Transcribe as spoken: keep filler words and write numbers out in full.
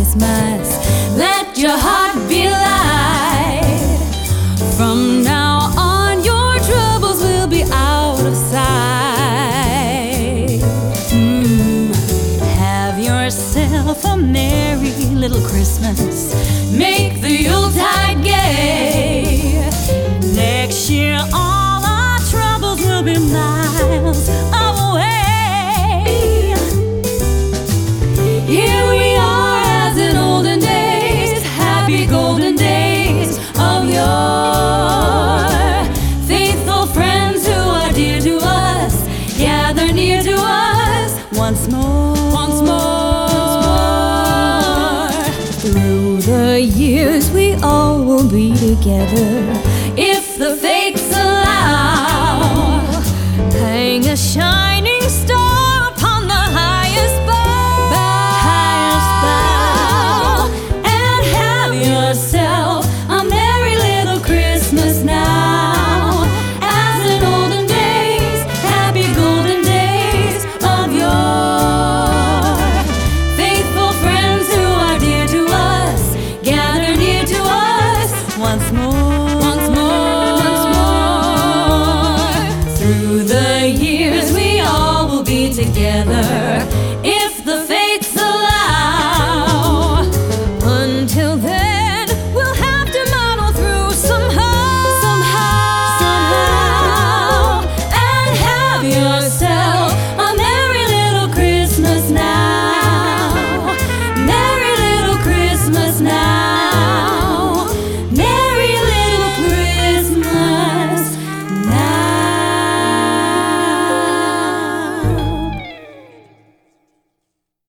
Christmas. Let your heart be light. From now on, your troubles will be out of sight. Mm. Have yourself a merry little Christmas. Make the Yuletide gay. Next year, all our troubles will be miles away. Here we are as in olden days, happy golden days of yore. Faithful friends who are dear to us, gather near to us once more. Once more. Through the years we all will be together, if the fates allow. Hang a shining star upon the highest bough, highest bough, and have yourself a merry little Christmas now. As in olden days, happy golden days of yore. Faithful friends who are dear to us, gather near to us once more.